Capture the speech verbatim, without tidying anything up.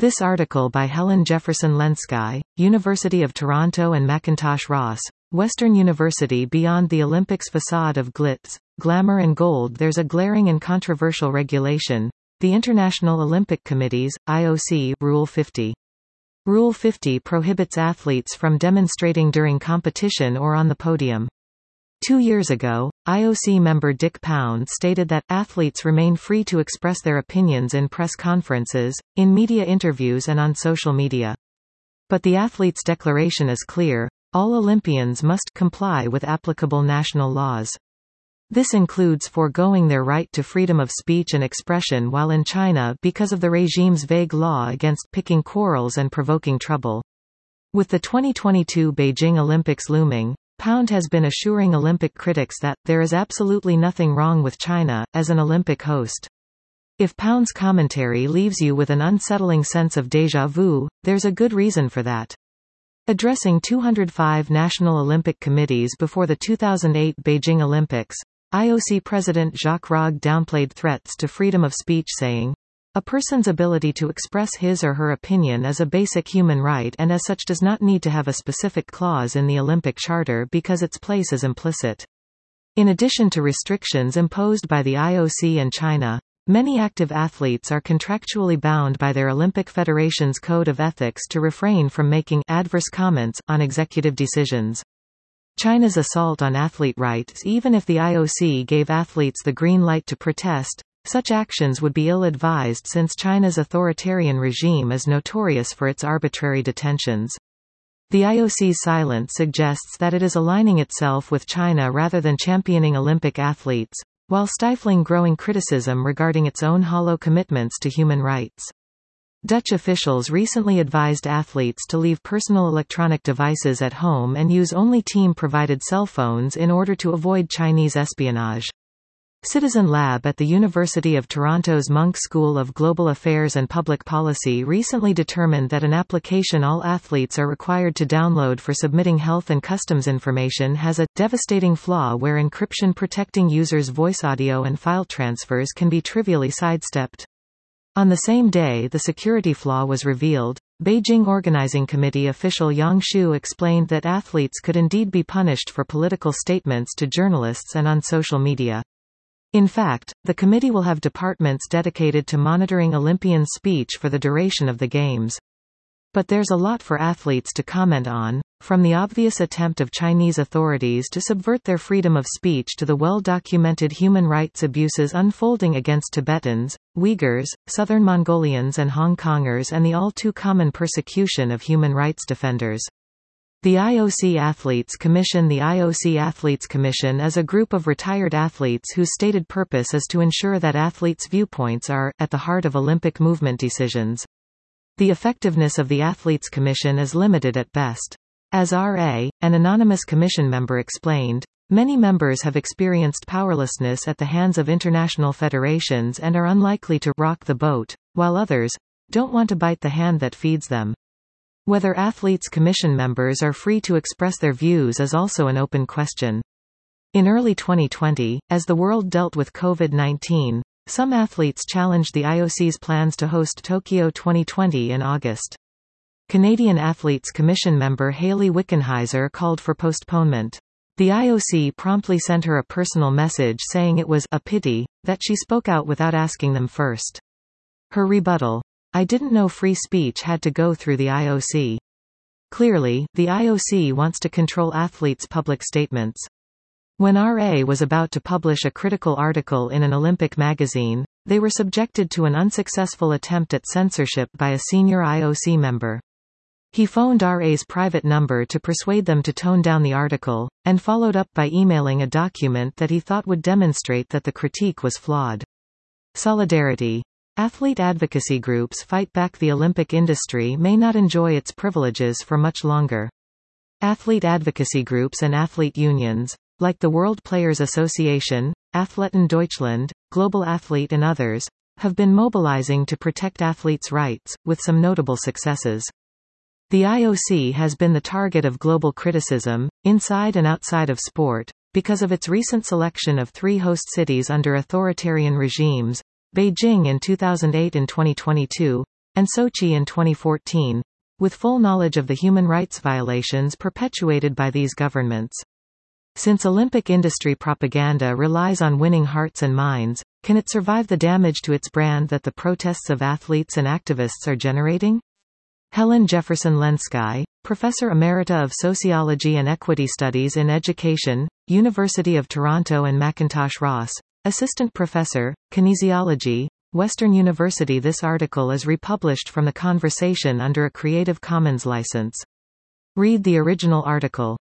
This article by Helen Jefferson Lenski, University of Toronto and Mackintosh Ross, Western University. Beyond the Olympics' facade of glitz, glamour and gold, there's a glaring and controversial regulation, the International Olympic Committee's, I O C, Rule fifty. Rule fifty prohibits athletes from demonstrating during competition or on the podium. Two years ago, I O C member Dick Pound stated that athletes remain free to express their opinions in press conferences, in media interviews and on social media. But the athletes' declaration is clear: all Olympians must comply with applicable national laws. This includes foregoing their right to freedom of speech and expression while in China because of the regime's vague law against picking quarrels and provoking trouble. With the twenty twenty-two Beijing Olympics looming, Pound has been assuring Olympic critics that, there is absolutely nothing wrong with China, as an Olympic host. If Pound's commentary leaves you with an unsettling sense of déjà vu, there's a good reason for that. Addressing two hundred five national Olympic committees before the two thousand eight Beijing Olympics, I O C President Jacques Rogge downplayed threats to freedom of speech, saying, "A person's ability to express his or her opinion is a basic human right and as such does not need to have a specific clause in the Olympic Charter because its place is implicit." In addition to restrictions imposed by the I O C and China, many active athletes are contractually bound by their Olympic Federation's Code of Ethics to refrain from making adverse comments on executive decisions. China's assault on athlete rights. Even if the I O C gave athletes the green light to protest, such actions would be ill-advised since China's authoritarian regime is notorious for its arbitrary detentions. The I O C's silence suggests that it is aligning itself with China rather than championing Olympic athletes, while stifling growing criticism regarding its own hollow commitments to human rights. Dutch officials recently advised athletes to leave personal electronic devices at home and use only team-provided cell phones in order to avoid Chinese espionage. Citizen Lab at the University of Toronto's Munk School of Global Affairs and Public Policy recently determined that an application all athletes are required to download for submitting health and customs information has a devastating flaw where encryption protecting users' voice, audio and file transfers can be trivially sidestepped. On the same day the security flaw was revealed, Beijing Organizing Committee official Yang Shu explained that athletes could indeed be punished for political statements to journalists and on social media. In fact, the committee will have departments dedicated to monitoring Olympians' speech for the duration of the Games. But there's a lot for athletes to comment on, from the obvious attempt of Chinese authorities to subvert their freedom of speech to the well-documented human rights abuses unfolding against Tibetans, Uyghurs, Southern Mongolians and Hong Kongers, and the all-too-common persecution of human rights defenders. The I O C Athletes Commission. The I O C Athletes Commission is a group of retired athletes whose stated purpose is to ensure that athletes' viewpoints are, at the heart of Olympic movement decisions. The effectiveness of the Athletes Commission is limited at best. As R A, an anonymous commission member explained, many members have experienced powerlessness at the hands of international federations and are unlikely to rock the boat, while others don't want to bite the hand that feeds them. Whether Athletes Commission members are free to express their views is also an open question. In early twenty twenty, as the world dealt with COVID nineteen, some athletes challenged the I O C's plans to host Tokyo twenty twenty in August. Canadian Athletes Commission member Hayley Wickenheiser called for postponement. The I O C promptly sent her a personal message saying it was a pity that she spoke out without asking them first. Her rebuttal: "I didn't know free speech had to go through the I O C." Clearly, the I O C wants to control athletes' public statements. When R A was about to publish a critical article in an Olympic magazine, they were subjected to an unsuccessful attempt at censorship by a senior I O C member. He phoned R A's private number to persuade them to tone down the article, and followed up by emailing a document that he thought would demonstrate that the critique was flawed. Solidarity. Athlete advocacy groups fight back. The Olympic industry may not enjoy its privileges for much longer. Athlete advocacy groups and athlete unions, like the World Players Association, Athleten Deutschland, Global Athlete and others, have been mobilizing to protect athletes' rights, with some notable successes. The I O C has been the target of global criticism, inside and outside of sport, because of its recent selection of three host cities under authoritarian regimes: Beijing in two thousand eight and twenty twenty-two, and Sochi in twenty fourteen, with full knowledge of the human rights violations perpetuated by these governments. Since Olympic industry propaganda relies on winning hearts and minds, can it survive the damage to its brand that the protests of athletes and activists are generating? Helen Jefferson Lenski, Professor Emerita of Sociology and Equity Studies in Education, University of Toronto, and Mackintosh Ross, Assistant Professor, Kinesiology, Western University. This article is republished from The Conversation under a Creative Commons license. Read the original article.